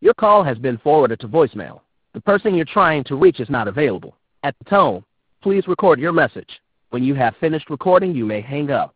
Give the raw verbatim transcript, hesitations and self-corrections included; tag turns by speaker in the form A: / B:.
A: Your call has been forwarded to voicemail. The person you're trying to reach is not available. At the tone, please record your message. When you have finished recording, you may hang up.